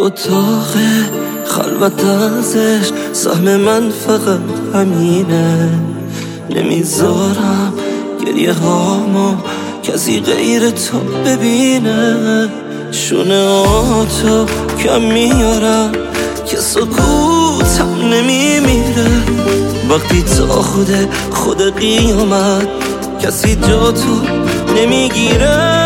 اتاق خلوت ازش سهم من فقط همینه. نمیذارم گریه هامو کسی غیر تو ببینه. شونه آتو کم میارم که سکوتم نمیمیره. وقتی تا خود قیامت کسی جا تو نمیگیره.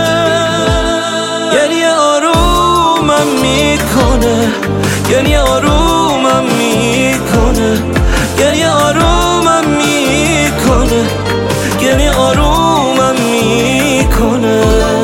گریه آرومم میکنه، گریه آرومم میکنه، گریه آرومم میکنه، گریه آرومم میکنه.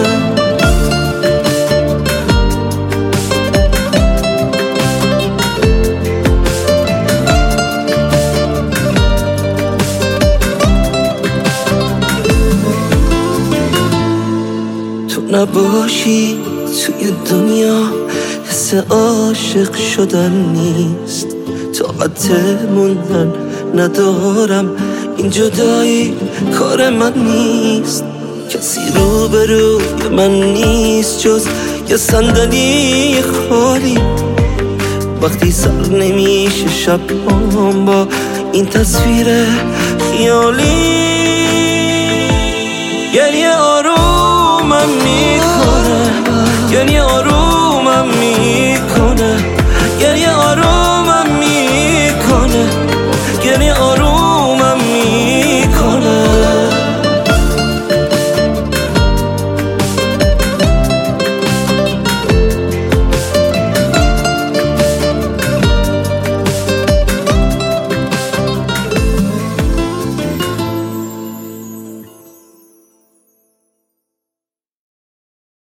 تو نباشی توی دنیا حس عاشق شدن نیست. طاقت موندن ندارم، این جدایی کار من نیست. کسی روبروی من نیست جز یه صندلی خالی. وقتی سر نمیشه شبام با این تصویر خیالی. گریه آرومم میکنه، گریه آرومم میکنه.